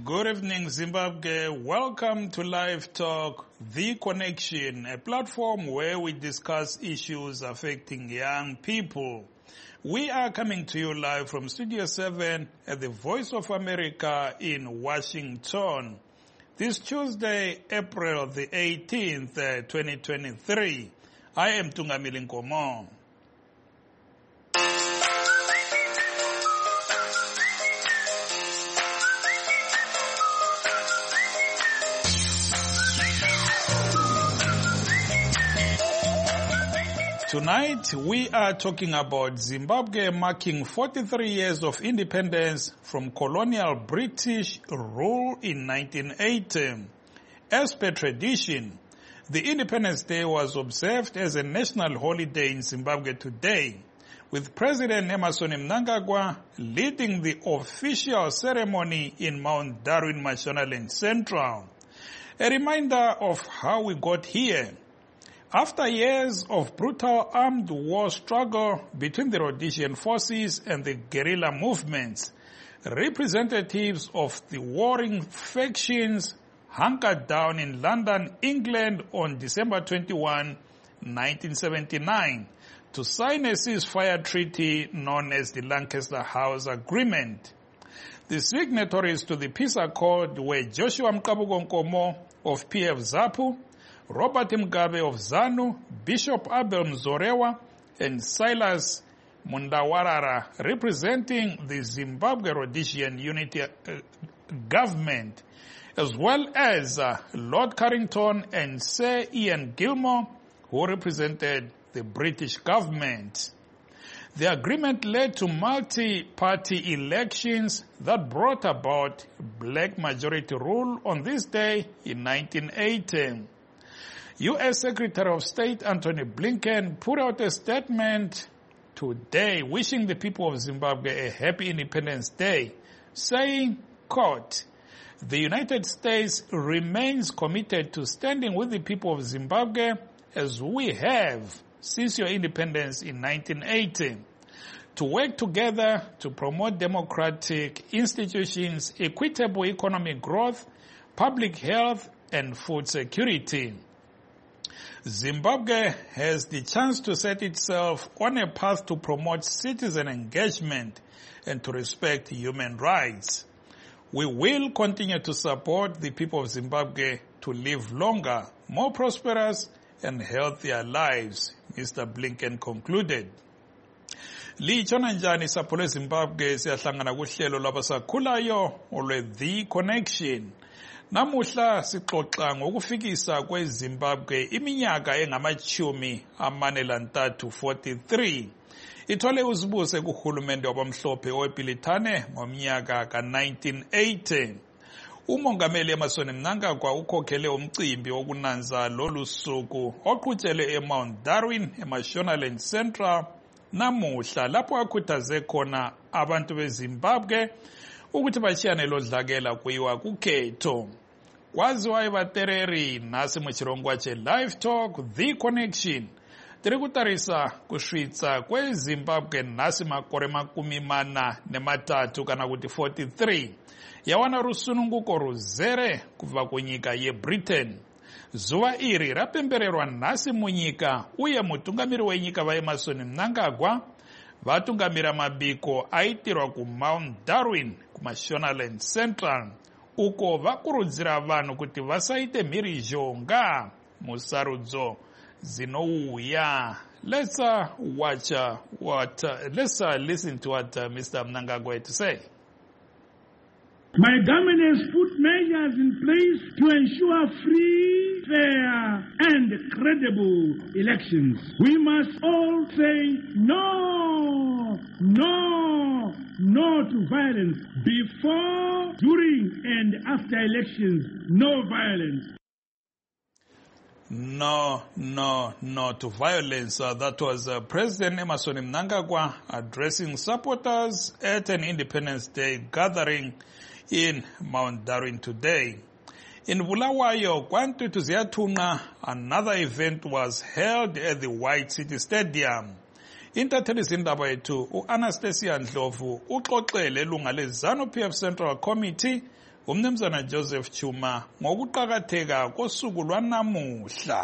Good evening, Zimbabwe. Welcome to Live Talk, The Connection, a platform where we discuss issues affecting young people. We are coming to you live from Studio 7 at the Voice of America in Washington. This Tuesday, April the 18th, 2023. I am Tungamili Nkomo. Tonight, we are talking about Zimbabwe marking 43 years of independence from colonial British rule in 1980. As per tradition, the Independence Day was observed as a national holiday in Zimbabwe today, with President Emmerson Mnangagwa leading the official ceremony in Mount Darwin, Mashonaland Central. A reminder of how we got here. After years of brutal armed war struggle between the Rhodesian forces and the guerrilla movements, representatives of the warring factions hunkered down in London, England on December 21, 1979, to sign a ceasefire treaty known as the Lancaster House Agreement. The signatories to the peace accord were Joshua Mkabuko Nkomo of PF ZAPU, Robert Mugabe of ZANU, Bishop Abel Mzorewa, and Silas Mundawarara, representing the Zimbabwe Rhodesian Unity Government, as well as Lord Carrington and Sir Ian Gilmore, who represented the British government. The agreement led to multi-party elections that brought about black majority rule on this day in 1980. U.S. Secretary of State Antony Blinken put out a statement today wishing the people of Zimbabwe a happy Independence Day, saying, quote, "The United States remains committed to standing with the people of Zimbabwe as we have since your independence in 1980, to work together to promote democratic institutions, equitable economic growth, public health, and food security. Zimbabwe has the chance to set itself on a path to promote citizen engagement and to respect human rights. We will continue to support the people of Zimbabwe to live longer, more prosperous, and healthier lives," Mr. Blinken concluded. Litshona njani sapho lweZimbabwe? Siyahlangana kuhlelo lwabasakhulayo olwe The Connection. Namuhla sixoxa ngokufikisa kweZimbabwe iminyaka engamachumi amane lantathu 43. Ithole uzibuse kuhulumende wabamhlophe owepilitane ngomnyaka ka-1980. Umongameli Emmerson Mnangagwa ukhokhele umcimbi wokunanza lolu suku oqhutshelwe eMount Darwin eMashonaland Central namuhla, lapho akhuthaze khona abantu beZimbabwe ukuthi bachiyane lodlakela kuyiwa kukhetho. Kwaziwa ivatereri nasi muchirongwa che-Live Talk, The Connection. Tiri kutarisa kusvitsa kweZimbabwe nasi makore makumi mana nematatu kana kuti 43 yawana rusununguko ruzere kubva kunyika yeBritain. Zuva iri rapembererwa nasi munyika uye mutungamiri wenyika vaEmmerson Mnangagwa vatungamira mabiko aitirwa kuMount Darwin kuMashonaland Central, uko vakurudzira vanhu kuti vasaite mhirizhonga musarudzo dzinouya. Let's listen to what Mr. Mnangagwa had to say. My government has put measures in place to ensure free, fair, and credible elections. We must all say no to violence. Before, during, and after elections, no violence. No to violence. That was President Emmerson Mnangagwa addressing supporters at an Independence Day gathering in Mount Darwin today. In Bulawayo, Kwantutu Ziyathunqa, another event was held at the White City Stadium. Intatheli zindaba yethu uAnastasia Ndlovu uxoxele ilunga leZANU-PF Central Committee umnumzana Joseph Chuma ngokuqhakatheka kosuku lwanamuhla.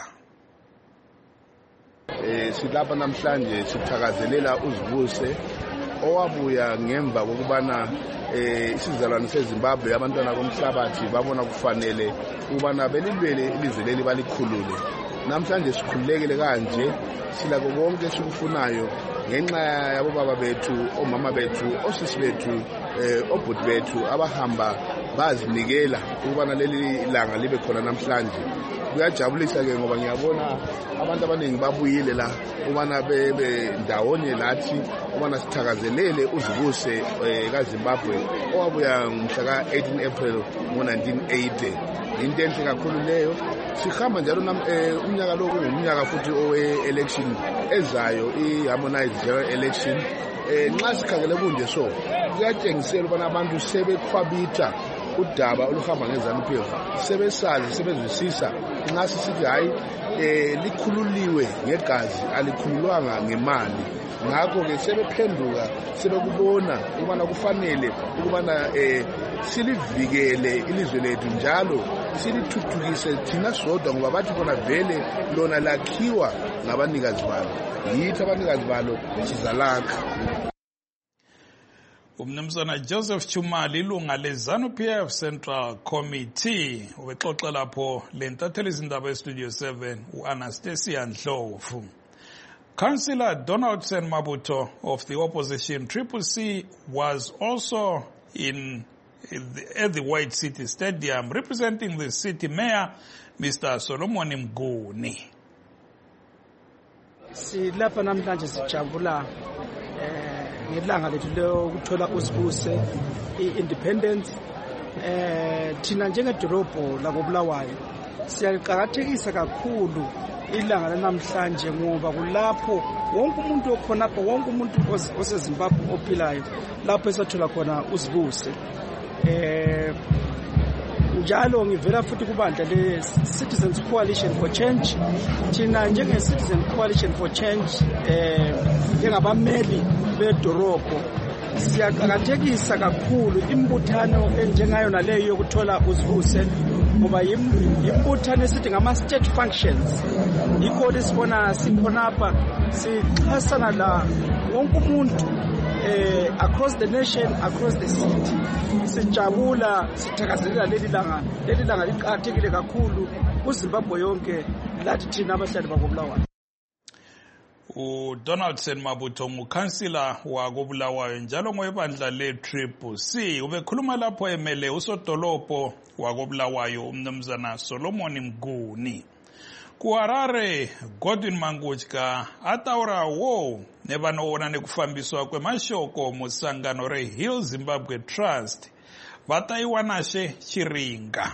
Silapha namhlanje sithakazelela uZibuse owabuya ngemva kokubana isizalwane seZimbabwe abantwana bomhlabathi babona kufanele ukubana belilwele ilizwe leli balikhulule. Namhlanje sikhululekile kanje silakho konke sikufunayo ngenxa yabo baba bethu, omama bethu, osisi bethu, obhuti bethu abahamba bazinikela ukubana leli ilanga libe khona namhlanje. Kuyajabulisa ke ngoba ngiyabona abantu abaningi babuyile la ubana bebe ndawonye lathi ubana sithakazelele uZibuse kaZimbabwe owabuya ngomhla ka-18 April ngo-1980. Into enhle kakhulu leyo. Sihamba njalo umnyaka lo kungumnyaka futhi owe-election ezayo, i-harmonized general election. Nxa sikhangele kunje so kuyatshengisela ubana abantu sebekhwabitha udaba oluhamba ngeZANU-PF, sebesazi sebezwisisa ngasi sithi hayi likhululiwe ngegazi alikhululwanga ngemali. Ngakho ke sebephenduka sebekubona ukubana kufanele ukubana silivikele ilizwe lethu njalo silithuthukise thina sodwa ngoba bathi bona vele lona lakhiwa ngabanikazi balo, yithi abanikazi balo sizalakha. Umnumzana Joseph Chuma lilunga leZANU-PF Central Committee ubexoxa lapho lentatheli izindaba eStudio 7 uAnastasia Ndlovu. Councillor Donaldson Mabuto of the opposition Triple C was also at the White City Stadium representing the city mayor Mr. Solomon Mnguni. Silapha namhlanje sijabula ngelanga lethu lokuthola uZibuse i-independence. Thina njengedorobho lakoBulawayo siyaqhakathekisa kakhulu ilanga lanamhlanje ngoba kulapho wonke umuntu okhonapho, wonke umuntu oseZimbabwe ophilayo lapho esathola khona uZibuse. Njalo ngivela futhi kubandla le Citizens Coalition for Change. Thina njenge Citizen Coalition for Change njengabameli bedorobho siyaqhakathekisa kakhulu imbuthano enjengayo naleyo yokuthola uZibuse ngoba imbuthano esithi ngama state functions. Yikho lesibona sikhonapha sixhasana la wonke umuntu across the nation, across the city. Sijabula sithakazelela leli langa liqhakathekile kakhulu kuZimbabwe yonke lathi thina abahlali bakoBulawayo. uDonaldson Mabuto ngukhansila wakoBulawayo njalo ngoyebandla le-Triple C ubekhuluma lapho emele usodolopho wakoBulawayo umnumzana Solomon Mnguni. kuHarare Godwin Manguchka ataura wo nevanoona nekufambiswa kwemashoko musangano reHill Zimbabwe Trust vataiwanashe chiringa.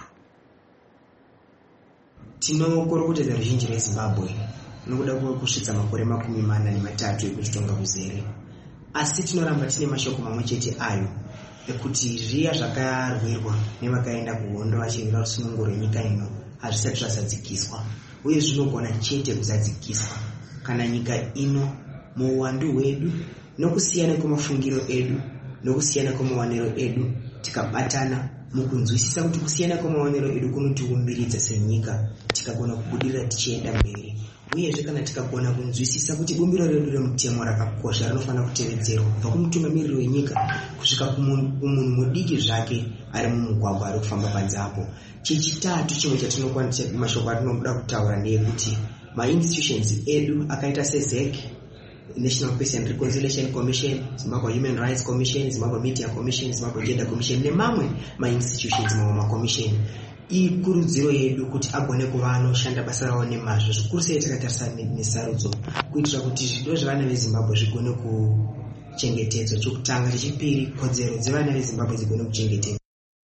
Tinokurukudzira ruzhinji reZimbabwe nokuda kusvitsa makore 43 ekuchitonga kuzere, asi tinoramba tine mashoko mamwe chete ayo ekuti zviya zvakarwirwa nevakaenda kuhondo vachirwira rusununguko rwenyika ino hazvisati zvazadzikiswa uye zvinogona chete kuzadzikiswa kana nyika ino muuwandu hwedu nokusiyana kwemafungiro edu nokusiyana kwemawaniro edu tikabatana mukunzwisisa kuti kusiyana kwemawaniro edu kunotiumbiridza senyika tikagona kubudirira tichienda mberi. Uyezve kana tikagona kunzwisisa kuti bumbiro redu remutemo rakakosha rinofanira kutevedzerwa kubva kumutungamiriri wenyika kusvika kumunhu mudiki zvake ari mumugwagwa ari kufamba panze apo. Chechitatu chimwe chatinokwanisa mashoko atinoda kutaura ndeyekuti ma-institutions edu akaita seZEC, National Peace and Reconciliation Commission, Zimbabwe Human Rights Commission, Zimbabwe Media Commission, Zimbabwe Gender Commission nemamwe ma-institutions mamwe ma-commission ikurudziro yedu kuti agone kuva anoshanda basa rawo nemazvo zvikuru sei takatarisa nesarudzo kuitira kuti zvido zvevana veZimbabwe zvigone kuchengetedzwa. Chokutanga chechipiri kodzero dzevana veZimbabwe dzigone kuchengetedzwa.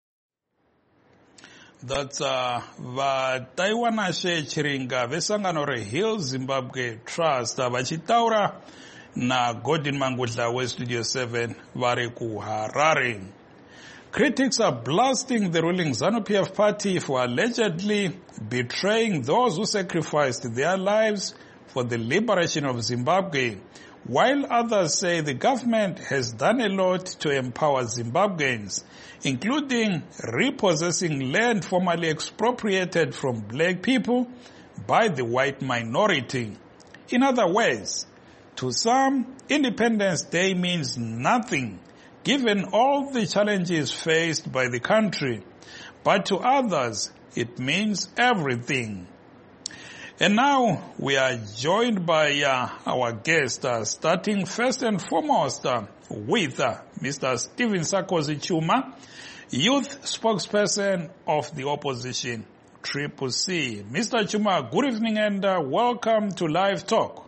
That's vataiwanashe chiringa vesangano reHill Zimbabwe Trust vachitaura naGordon Mangudla weStudio 7 vari kuHarare. Critics are blasting the ruling ZANU-PF party for allegedly betraying those who sacrificed their lives for the liberation of Zimbabwe, while others say the government has done a lot to empower Zimbabweans, including repossessing land formerly expropriated from black people by the white minority. In other words, to some, Independence Day means nothing, given all the challenges faced by the country. But to others, it means everything. And now we are joined by our guest, starting first and foremost with Mr. Stephen Sarkozy Chuma, youth spokesperson of the opposition, Triple C. Mr. Chuma, good evening and welcome to Live Talk.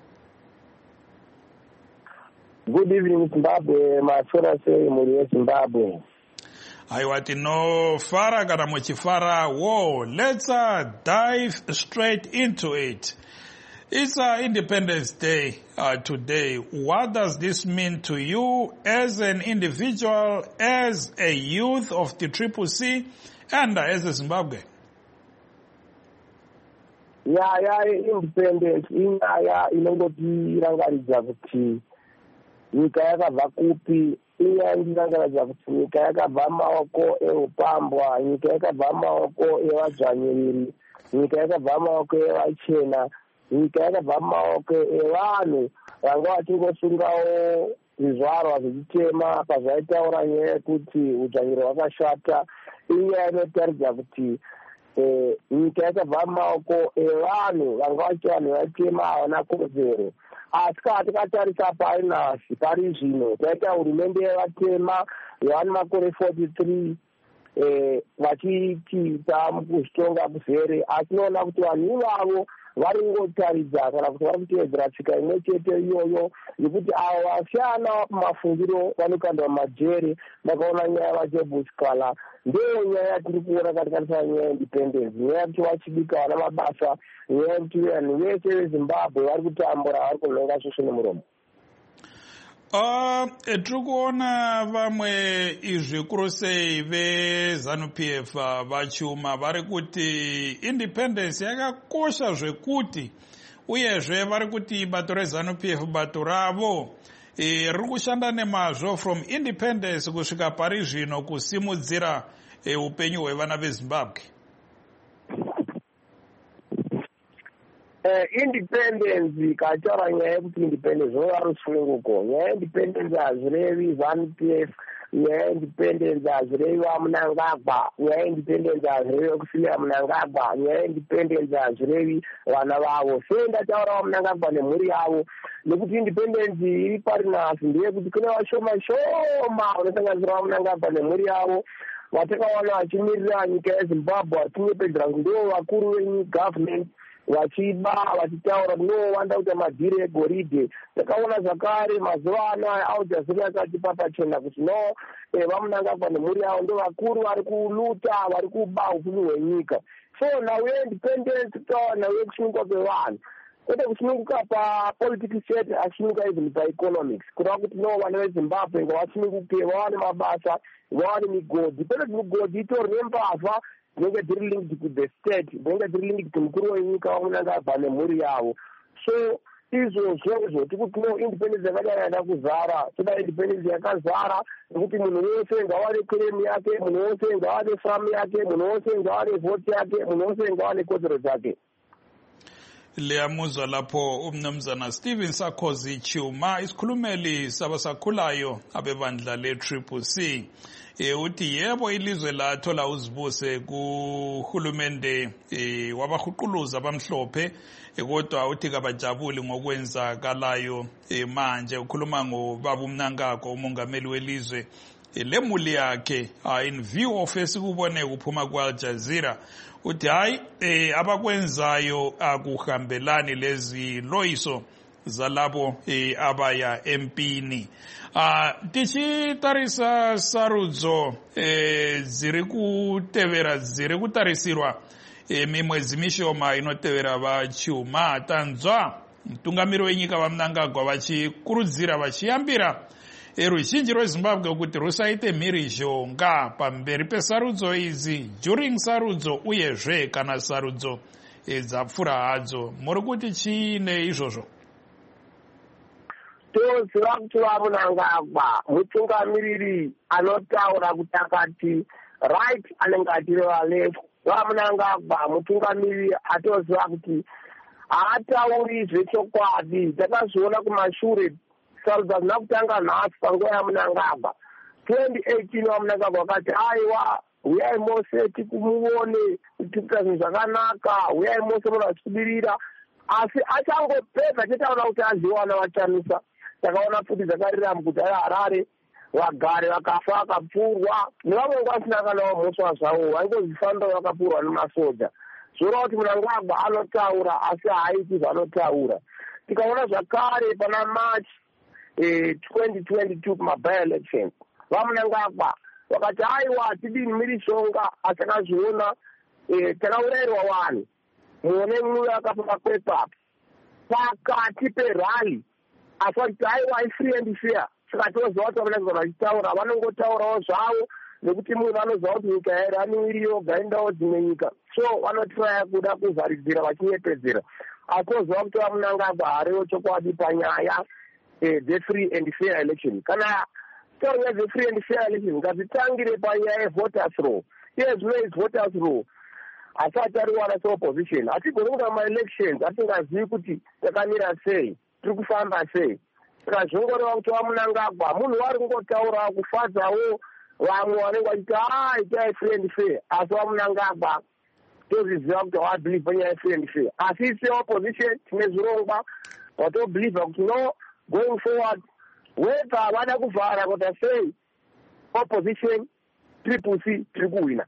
Good evening, Zimbabwe. My friend say Muri Zimbabwe. Aiwati no fara kana muchifara. Whoa, let's dive straight into it. It's Independence Day today. What does this mean to you as an individual, as a youth of the Triple C, and as a Zimbabwe? Independence inongoti irangaridza kuti nyika yakabva kupi, irangaridza kuti nyika yakabva maoko eupambwa, nyika yakabva maoko evadzvanyiriri, nyika yakabva maoko evachena, nyika yakabva maoko evanhu vanga vachingosungawo zvizvarwa zvichitema pazvaitaura nyaya yekuti udzvanyiri hwakashata. Inyaya inotaridza kuti nyika yakabva maoko evanhu vanga vachi vanhu vatema havana kodzero. Asi kana tikatarisa pari nhasi, pari zvino taita hurumende yevatema yevane makore 43 vachiita mukuzvitonga kuzere, asi tinoona kuti vanhu ivavo vari kungotaridza kana kuti vari kutevedzera tsika imwe chete iyoyo yekuti avo vashana pamafungiro vanokandwa mumajere. Ndakaona nyaya vajebuskala ndiyo nyaya yatiri kuona katikatisa nyaya yeindependence, nyaya yekuti vachibika vana mabasa, nyaya yekuti vanhu vese vezimbabwe vari kutambura, vari kunonga svosve nemuromo. Tiri kuona vamwe zvikuru sei veZANU-PF vachuma vari kuti independence yakakosha zvekuti, uyezve vari kuti bato reZANU-PF bato ravo riri kushanda nemazvo from independence kusvika pari zvino kusimudzira upenyu hwevana veZimbabwe. Independence kataura nyaya yekuti independence zvinova rusununguko. Nyaya yeindependence hazirevi ZANU-PF, nyaya yeindependence hazirevi vaMnangagwa, nyaya yeindependence hazirevi vekusiya Mnangagwa, nyaya yeindependence hazirevi vana vavo. Sei ndataura vaMnangagwa nemhuri yavo? Nekuti independence iri pari nhasi ndeyekuti kune vashoma shoma vanosanganisira vaMnangagwa nemhuri yavo vatakaona vachimirira nyika yeZimbabwe, vachinyepedzera kuti ndivo vakuru vegovernment, vachiba vachitaura ndinowanda kuita madhiri egoridhe. Takaona zvakare mazuva anaya aujazira akatipa pachena kuti no vaMnangagwa nemhuri yavo ndo vakuru vari kuluta, vari kuba upfumi hwenyika. So nawe independence kutaura nawe kusununguka kwevanhu, kwete kusununguka papolitics chete, asununguka even paeconomics, kureva kuti no vana veZimbabwe ngavasununguke, vawane mabasa, vawane migodhi. Kwete kuti migodhi itorwe mbavha dzinenge dziri linked to the state, dzinenge dziri linked to mukuru wenyika vaMnangagwa nemhuri yavo. So izvozvo tikuti no independence yakadai yada kuzara, toda independence yakazara nekuti munhu wese ngawane claim yake, munhu wese ngawane famu yake, munhu wese ngawane vote yake, munhu wese ngawane kodzero dzake. Liyamuzwa lapho umnumzana Stephen Sarkozy Chuma, isikhulumeli sabasakhulayo abebandla le-Triple C. Uthi yebo ilizwe lathola uzibuse kuhulumende wabahuquluza abamhlophe, kodwa uthi kabajabuli ngokwenzakalayo manje. Ukhuluma ngobaba uMnangagwa, umongameli welizwe, lemuli yakhe in view of esikubone kuphuma kwa-Al Jazeera. Uthi hayi abakwenzayo akuhambelani lezi loyiso zalabo abaya empini. Tichitarisa sarudzo ziri kutarisirwa mimwedzi mishoma inotevera vachuma. Tanzwa mutungamiri wenyika vaMnangagwa vachikurudzira vachiyambira ruzhinji rweZimbabwe kuti rusaite mhirizhonga pamberi pesarudzo idzi, during sarudzo uyezve kana sarudzo dzapfura hadzo. Muri kuti chiine izvozvo? toziva kuti vamunangagwa mutungamiriri anotaura kuti akati right anenge achireva left. Vamunangagwa mutungamiriri atoziva kuti haatauri zvechokwadi. Takazviona kumashure sarudzo hazina kutanga nhasi panguva yamunangagwa 2018. Vamunangagwa vakati aiwa uyai mose tikumuone tikuita zvinhu zvakanaka, uyai mose munhu achikubirira. Asi achangopedza chetaura kuti azviwana vachamisa. Takaona futi dzakarira muguta reHarare, vagare vakafa vakapfurwa nevamwe vasina kana vamhosva zvavo vaingozvifambira vakapfurwa nemasoja. Zvoreva kuti Mnangagwa anotaura asi haaiti zvanotaura. Tikaona zvakare pana March 2022 kumaby-elections, vaMnangagwa vakati aiwa tidini mirishonga, asi takazviona takaurayirwa vanhu muone mumwe akapaka kwepapo pakati perali. Asi vachiti aiwa ifree and fair. Saka toziva kuti vaMnangagwa vachitaura vanongotaurawo zvavo nekuti munhu vanoziva kuti nyika yairani iri yoga endawo dzimwe nyika, so vanotiraya kuda kuvharidzira vachinyepedzera. Asi toziva kuti vaMnangagwa hariwo chokwadi panyaya dze-free and fair election. Kana taunya dze-free and fair election ngadzitangire panyaya yevoters law. Iye zvino is voters law asati ariwana seopposition. Hatigoni kuita ma-elections atingazivi kuti takamira sei, tiri kufamba sei. Saka zvingoreva kuti vaMnangagwa munhu vari kungotaura kufadzawo vamwe vanenge vachiti itai free and fair. Asi vaMnangagwa tozviziva kuti havabhilive panyaya free and fair. Asi seopposition tine zvirongwa watobhiliva kuti no, going forward wega vada kuvhara kuti sei opposition triple-C tiri kuwina.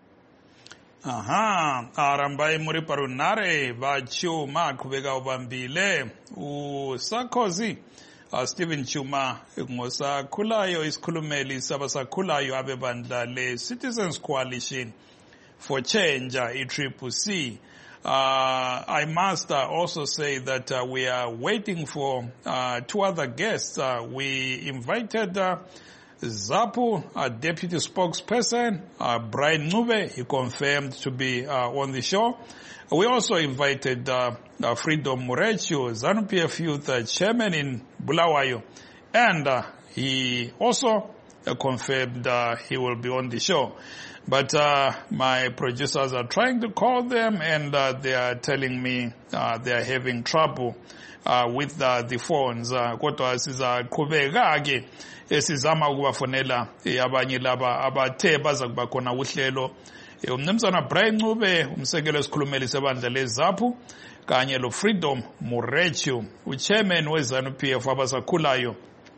Aha, arambai muri parunare vaChuma kuveka upambile uSarkozy Stephen Chuma ngosakhulayo isikhulumeli sabasakhulayo abebandla le-Citizens Coalition for Change i-Triple-C. I must also say that we are waiting for two other guests. We invited ZAPU, deputy spokesperson, Brian Ncube. He confirmed to be on the show. We also invited Freedom Murechu, ZANU-PF Youth chairman in Bulawayo, and he also confirmed he will be on the show. But my producers are trying to call them, and they are telling me they are having trouble with the phones. Kodwa sizaqhubeka ke esizama ukubafonela abanye laba abathe baza kuba khona uhlelo. Umnumzana Brian Ncube, umsekelo wesikhulumeli sebandla leZAPU, kanye lo Freedom Murechu, uchairman weZANU-PF abasakhulayo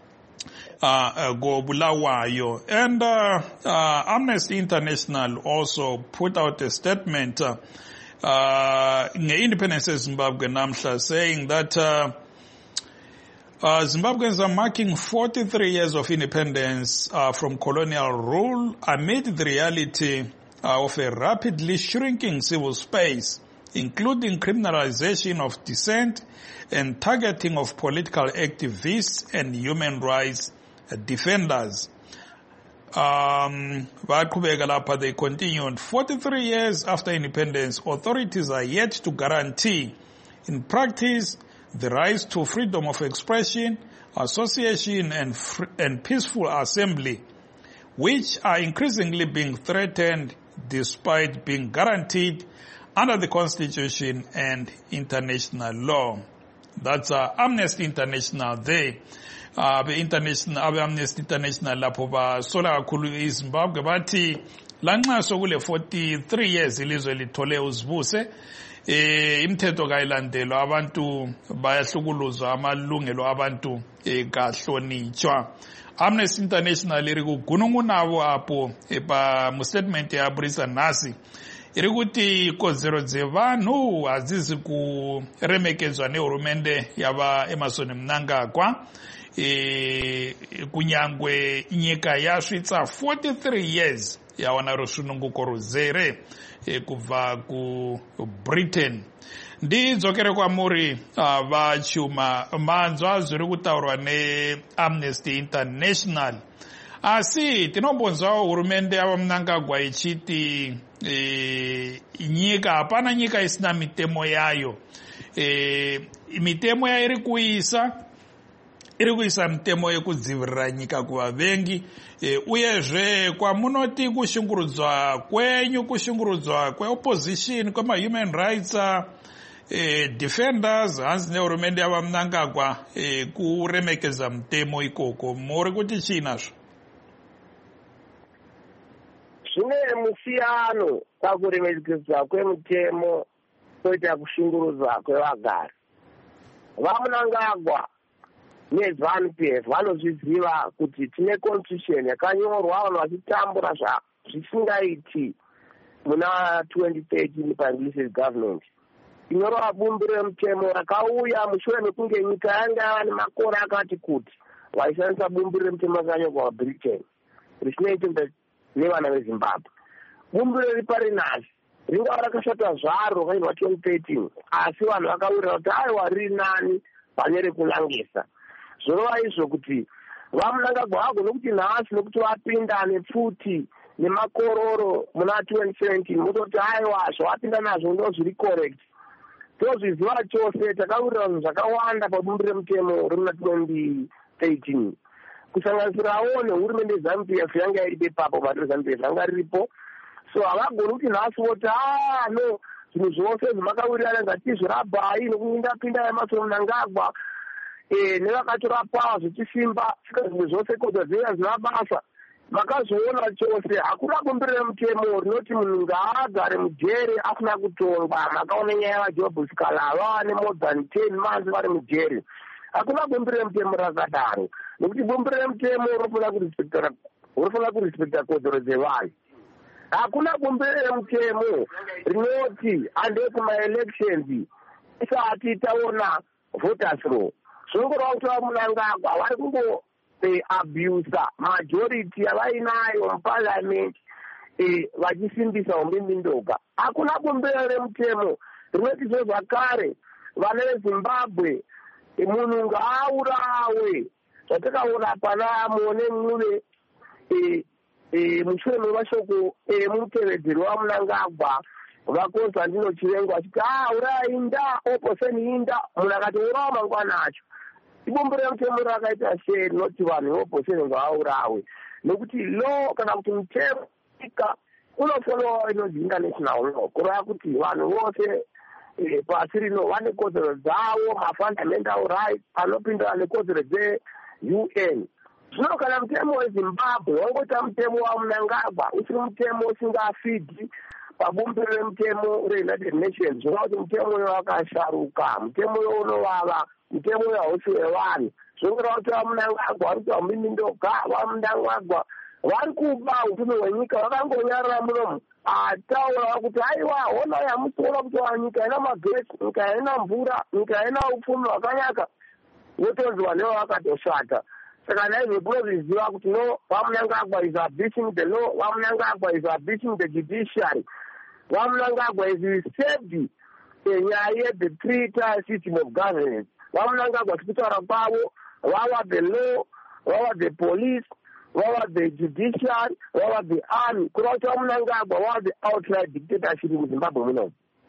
go Bulawayo. And Amnesty International also put out a statement nge-Independence Zimbabwe namhla, saying that Zimbabweans are marking 43 years of independence from colonial rule amid the reality of a rapidly shrinking civil space, including criminalization of dissent and targeting of political activists and human rights defenders. They continued, 43 years after independence, authorities are yet to guarantee in practice the rights to freedom of expression, association and peaceful assembly, which are increasingly being threatened despite being guaranteed under the Constitution and international law. That's Amnesty International there. Amnesty International lapho basola kakhulu iZimbabwe bathi lanxa sokule 43 years ilizwe lithole uzibuse, imithetho kayilandelwa, abantu bayahlukuluzwa, amalungelo abantu kahlonitshwa. Amnesty International iri kugunungunabo apho mu statement yaburisa nasi iri kuti ikozero dzevanhu hadzizi kuremekedzwa nehurumende yava Emmerson Mnangagwa. Kunyangwe nyika yasvitsa 43 years yawana rusununguko ruzere kubva ku Britain. Ndidzokere kwamuri vaChuma, manzwa zviri kutaurwa neAmnesty International, asi tinombonzwawo hurumende yavaMnangagwa ichiti nyika, hapana nyika isina mitemo yayo. Mitemo yairi kuisa iri kuisa mitemo yekudzivirira nyika kuvavengi, uyezve kwamunoti kushungurudzwa kwenyu, kushungurudzwa kweopposition, kwema-human rights defenders, hanzi nehurumende yavaMnangagwa kuremekedza mutemo ikoko, muri kuti chiinazvo? Zvine musiyano pakuremekedzwa kwemutemo koita kushungurudzwa kwevagari. VaMnangagwa neZANU-PF vanozviziva kuti tine constitution yakanyorwa, vanhu vachitambura zvisingaiti muna 2013 paingilisi government. Inyorwa bumbiro remutemo rakauya mushure mekunge nyika yanga yava nemakore akati kuti vaishandisa bumbiro remutemo rakanyorwa Britain richinoita nevana veZimbabwe. Bumbiro riri parinasi ringava rakashata zvaro rakaitwa 2013, asi vanhu vakawirira kuti aiwa riri nani pane rekunangisa. Zvorova izvo kuti VaMnangagwa vagone kuti nhasi nokuti vapinda nepfuti nemakororo muna 2017 mutoti aiwa zvavapinda nazvo ndo zviri correct. Tozviziva chose, takawirira zvinhu zvakawanda pabumbiro remutemo rimuna 2013 kusanganisirawo nehurumende yeZANU-PF yanga iripo ipapo, bhadhiro ZANU-PF yanga riripo. So havagoni kuti nhasi voti no zvinhu zvose zvimakawirirana ngatizvirabai nokupinda yamasoro Mnangagwa nevakatora pawa zvichisimba saka zvimwe zvose kodwa dzeya zvina basa. Makazoona chose hakuna bumbiro remutemo rinoti munhu ngaagare mujere asina kutongwa. Makaona nyaya yaJob Sikala vava more than 10 months vari mujere. Hakuna bumbiro remutemo rakadaro, nokuti bumbiro remutemo rinofanira kurispekta kodzero dzevanhu. Hakuna bumbiro remutemo rinoti handei kumaelections isati taona voters roll. Zvinongoreva kuti VaMnangagwa vari kungo abusa majority yavainayo muparliament vachisimbisa umbimbindoga. Hakuna bumbiro remutemo rinoti zvezvakare vana veZimbabwe munhu ngaaurawe zvatakaona pana Mone Mncube mushure memashoko emutevedzeri waMnangagwa vaKonstantino Chivengo achiti urainda opposeni inda, munhu akati urawa mangwana acho. Ibumbiro remutemo rakaita sei rinoti vanhu veopposeni ngavaurawe, nokuti law kana kuti mutemo unofollowa inonzi international law, kureva kuti vanhu vose pasi rino vane kodzero dzavo, mafundamental rights anopindana nekodzero dze-UN. Zvino kana mutemo weZimbabwe wangoita mutemo waMnangagwa usiri mutemo usingafidhi pabumbiro remutemo reUnited Nations, zvinova kuti mutemo uyo wakasharuka, mutemo uyo unovava, mutemo uyo hausi wevanhu. Zvinongoreva kuti VaMnangagwa vari kuita umbimbindoga, VaMnangagwa vari kuba upfumi hwenyika, vakangonyarara munomu ataura kuti aiwa honai hamusiona kuti nyika haina magetsi, nyika haina mvura, nyika haina upfumi hwakanaka, wotonzi vanhu vakatoshata. Saka naizvo tinozviziva kuti no, VaMnangagwa is abusing the law, VaMnangagwa is abusing the judiciary, VaMnangagwa is disturbing nyaya the three-tier system of governance. VaMnangagwa tikutaura kwavo vava the law, vava the police, vava the judiciary, vava the army. Kureva kuti VaMnangagwa vava the outright dictatorship muZimbabwe munomu.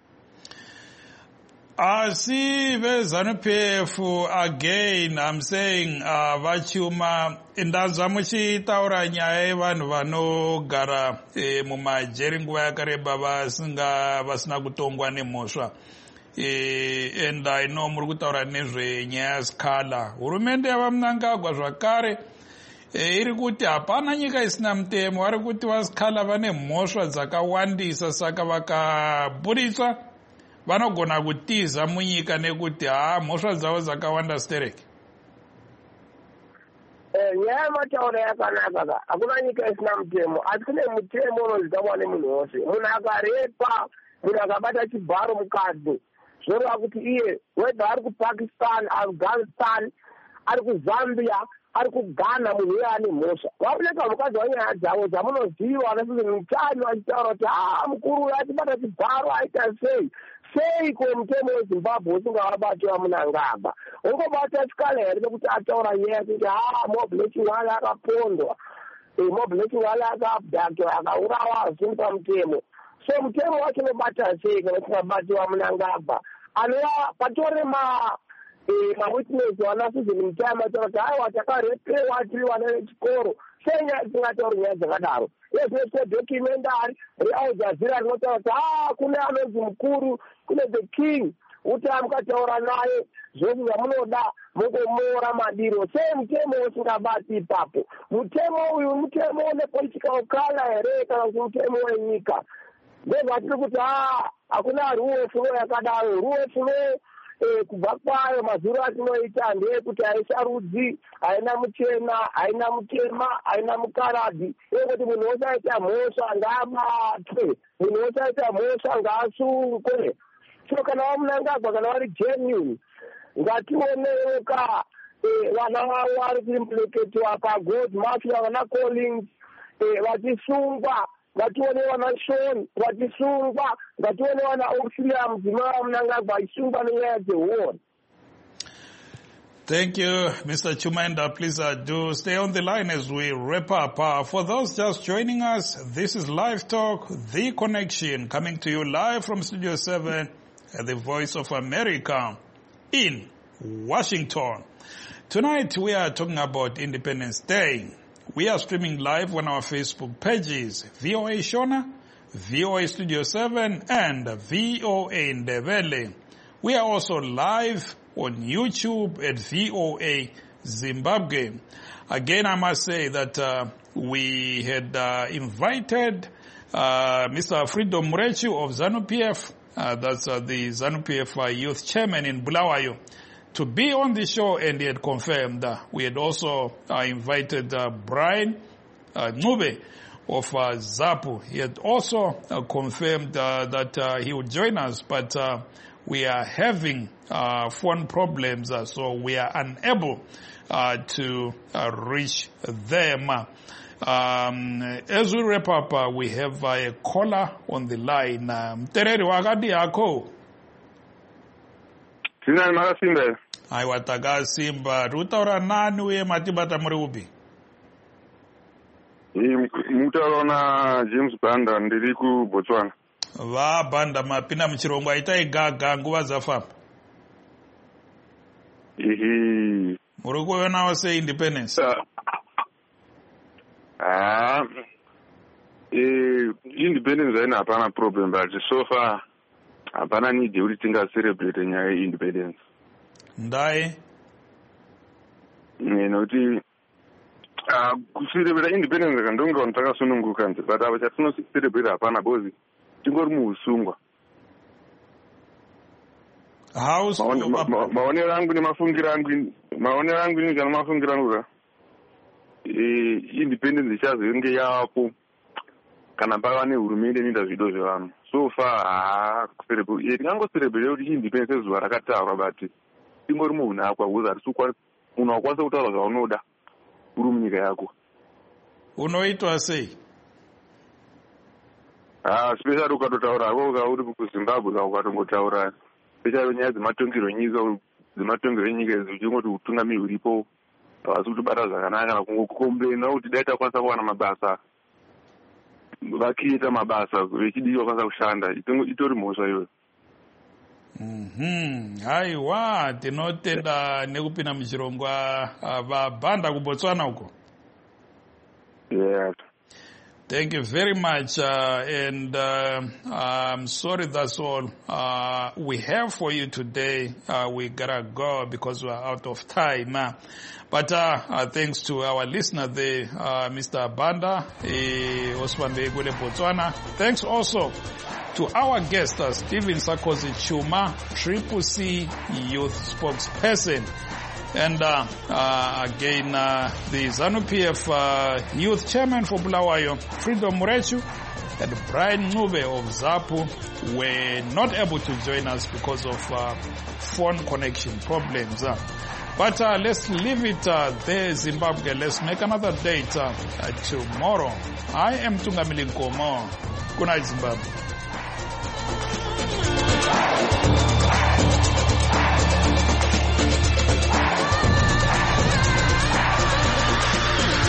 Asi veZANU-PF again, I'm saying vachiuma ndanzwa muchitaura nyaya yevanhu vanogara mumajeri nguva yakareba vasina kutongwa nemhosva. And I know muri kutaura nezvenyaya yaSikhala. Hurumende yavaMnangagwa zvakare iri kuti hapana nyika isina mutemo, vari kuti vaSikhala vane mhosva dzakawandisa, saka vakaburitswa vanogona kutiza munyika nekuti mhosva dzavo dzakawanda stereki. Nyaya yematauro yakanaka, hakuna nyika isina mutemo, asi kune mutemo unozivikanwa nemunhu wose. Munhu akarepa, munhu akabata chibharo mukadzi, zvoreva kuti iye whether ari kuPakistan, Afghanistan, ari kuZambia, ari kuGhana, munhu uye ane mhosva. Vaoneka mukadzi wanyaya dzavo dzamunoziva anasisi mutano achitaura kuti mukuru uyo achibata chibharo aita sei. Seiko mutemo weZimbabwe usingavabati VaMnangagwa? Ungobata Sikhala here nekuti ataura nyaya kuti Mob Nechingwale akapondwa, Mob Nechingwale akabhakwa, akaurawa zvinhu pamutemo. So mutemo wacho unobata sei kana usingabati VaMnangagwa? Anova patore mawitness wana Susan Mchama kuti hawa takarepewa tiri vana vechikoro sei nyaya dzisingatauri nyaya dzakadaro yezvese documentary reAl Jazeera rinotaura kuti kune anonzi mukuru kune the king kuti mukataura naye zvose zvamunoda mungomora madiro sei mutemo usingabati ipapo mutemo uyu mutemo nepolitical color here kana kuti mutemo wenyika ndezvatiri kuti hakuna rule of law yakadaro rule of law kubva kwayo mazuro atinoita ndeyekuti haisa rudzi haina muchena haina mutema haina mukaradhi yekuti munhu osaita mhosva ngaabatwe munhu osaita mhosva ngaasungwe so kana vamunangagwa kana vari genuine ngationewoka vana vavo vari kuimplicatiwa pagod mafia vana Collins vachisungwa ngatione wana Sean vatisungwa ngatione wana Auxilia mudzimai vamunangagwa achisungwa nenyaya dzehuoni. Thank you, Mr. Chumenda. Please do stay on the line as we wrap up. For those just joining us, this is Live Talk, The Connection, coming to you live from Studio 7 at the Voice of America in Washington. Tonight we are talking about Independence Day. We are streaming live on our Facebook pages, VOA Shona, VOA Studio 7, and VOA Ndebele. We are also live on YouTube at VOA Zimbabwe. Again, I must say that we had invited Mr. Freedom Murechu of ZANU-PF, that's the ZANU-PF youth chairman in Bulawayo, to be on the show, and he had confirmed. We had also invited Brian Ncube of ZAPU. He had also confirmed that he would join us, but we are having phone problems, so we are unable to reach them. As we wrap up, we have a caller on the line. Mtereri wakati yako? Sina makasimba. Aiwa takasimba. Rutaura nani uye matibata muri upi? Mutaura na James Banda ndiri ku Botswana. Va Banda mapinda muchirongo aita igaga nguva dzafamba. Muri kuona wase independence? Independence haina hapana problem, but so far hapana need kuti tinga celebrate nyaya independence. Ndai? Noti kucelebrate independence kandonga takasununguka nje, but ava chatino celebrate hapana bozi tingori muusungwa. House maonero angu ni mafungira angu ni kana mafungira angu independence ichazenge yapo kana pava nehurumende inoita zvido zvevanhu. So far tingango celebrate kuti independence zuva rakataurwa, but tingori munhu akwa kuzi hatisi munhu wakwanisa kutaura zvaunoda uri munyika yako. Unoitwa sei? Especially ukatotaura hako uri kuZimbabwe ukatongotaura especially nyaya dzematongero enyika dzematongero enyika idzi uchingoti utungamiri uripo havasi kutibata zvakanaka kana kungokomplaina kuti dai takwanisa kuwana mabasa vakiita mabasa vechidii vakwanisa kushanda itori mhosva iyoyo. Haiwa tinotenda nekupinda muchirongwa vaBanda kuBotswana uko. Yes. Thank you very much, and I'm sorry that's all we have for you today. We gotta go because we're out of time. But thanks to our listener there, Mr. Banda, Osman Begule Botswana. Thanks also to our guest, Stephen Sakosi Chuma, Triple C Youth Spokesperson. And again, the ZANU-PF Youth Chairman for Bulawayo, Freedom Murechu, and Brian Ncube of ZAPU were not able to join us because of phone connection problems. But let's leave it there, Zimbabwe. Let's make another date tomorrow. I am Tungamili Nkomo. Good night, Zimbabwe.